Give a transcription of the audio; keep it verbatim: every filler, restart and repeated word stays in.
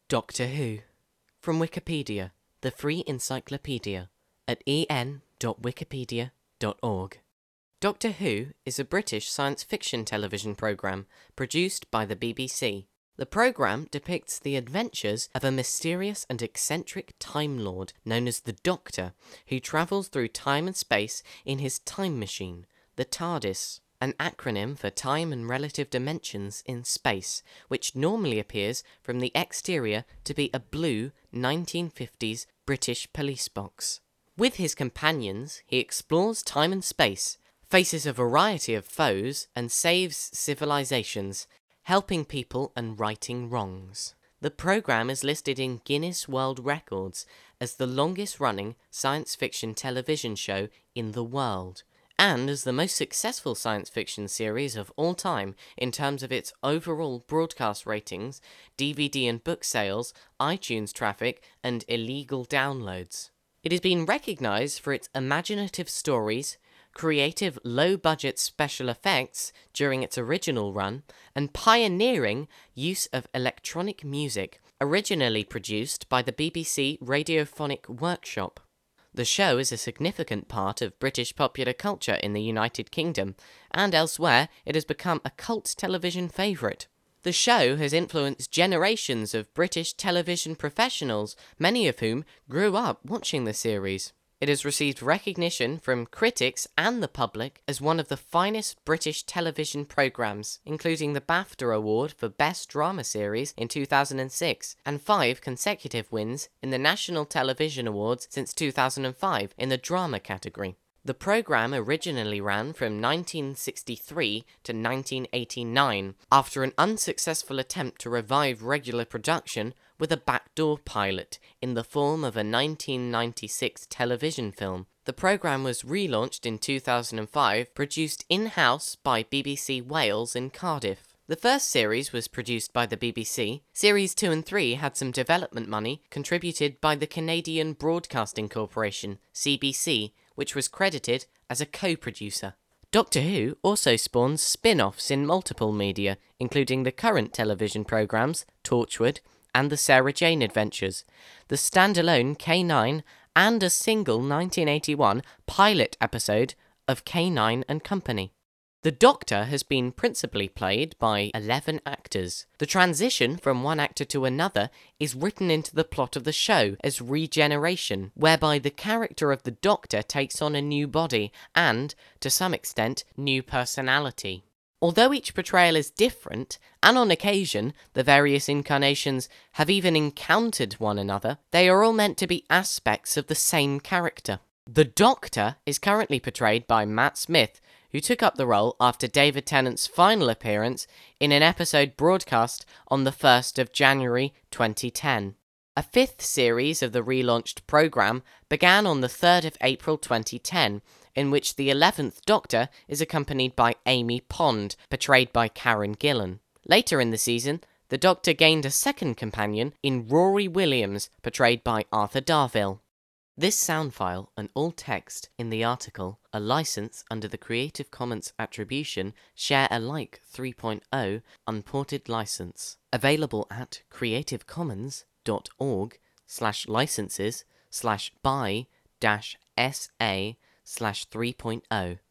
Doctor Who, from Wikipedia, the free encyclopedia, at e n dot wikipedia dot org. Doctor Who is a British science fiction television programme produced by the B B C. The programme depicts the adventures of a mysterious and eccentric Time Lord known as the Doctor, who travels through time and space in his time machine, the TARDIS, an acronym for Time and Relative Dimensions in Space, which normally appears from the exterior to be a blue nineteen fifties British police box. With his companions, he explores time and space, faces a variety of foes, and saves civilizations, helping people and righting wrongs. The programme is listed in Guinness World Records as the longest-running science fiction television show in the world, and as the most successful science fiction series of all time in terms of its overall broadcast ratings, D V D and book sales, iTunes traffic, and illegal downloads. It has been recognised for its imaginative stories, creative low-budget special effects during its original run, and pioneering use of electronic music, originally produced by the B B C Radiophonic Workshop. The show is a significant part of British popular culture in the United Kingdom, and elsewhere it has become a cult television favourite. The show has influenced generations of British television professionals, many of whom grew up watching the series. It has received recognition from critics and the public as one of the finest British television programmes, including the BAFTA Award for Best Drama Series in two thousand six, and five consecutive wins in the National Television Awards since two thousand five in the drama category. The programme originally ran from nineteen sixty-three to nineteen eighty-nine, after an unsuccessful attempt to revive regular production with a backdoor pilot in the form of a nineteen ninety-six television film. The programme was relaunched in two thousand five, produced in-house by B B C Wales in Cardiff. The first series was produced by the B B C. Series two and three had some development money contributed by the Canadian Broadcasting Corporation, C B C, which was credited as a co-producer. Doctor Who also spawns spin-offs in multiple media, including the current television programmes, Torchwood, and the Sarah Jane Adventures, the standalone K nine, and a single nineteen eighty-one pilot episode of K nine and Company. The Doctor has been principally played by eleven actors. The transition from one actor to another is written into the plot of the show as regeneration, whereby the character of the Doctor takes on a new body and, to some extent, new personality. Although each portrayal is different, and on occasion the various incarnations have even encountered one another, they are all meant to be aspects of the same character. The Doctor is currently portrayed by Matt Smith, who took up the role after David Tennant's final appearance in an episode broadcast on the first of January twenty ten. A fifth series of the relaunched programme began on the third of April twenty ten, in which the eleventh Doctor is accompanied by Amy Pond, portrayed by Karen Gillan. Later in the season, the Doctor gained a second companion in Rory Williams, portrayed by Arthur Darvill. This sound file and all text in the article are licensed under the Creative Commons Attribution Share Alike three point oh unported license. Available at creativecommons.org slash licenses slash by dash sa slash 3.0.